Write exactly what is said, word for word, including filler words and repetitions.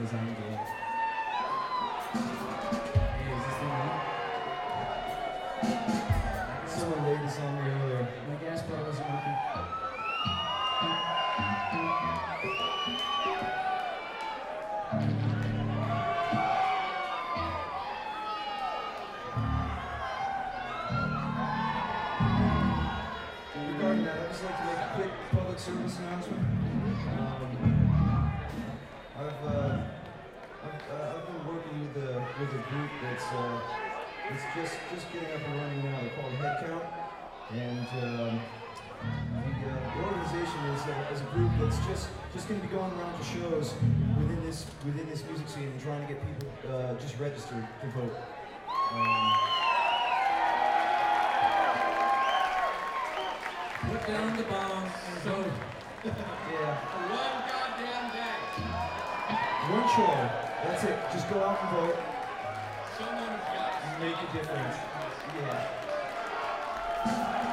design game. Hey, is this thing on? Someone laid this on me earlier. My gas pedal isn't working. Regarding that, I'd just like to make a quick public service announcement. Um, I've, uh, I've, uh, I've been working with a, with a group that's, uh, that's just, just getting up and running now. They're called Headcount. And um, the, uh, the organization is, uh, is a group that's just, just going to be going around to shows within this, within this music scene and trying to get people uh, just registered to vote. Um, Put down the bomb and vote. yeah. For one goddamn day. One chore. That's it. Just go out and vote. Someone's got to Make a difference. Yeah.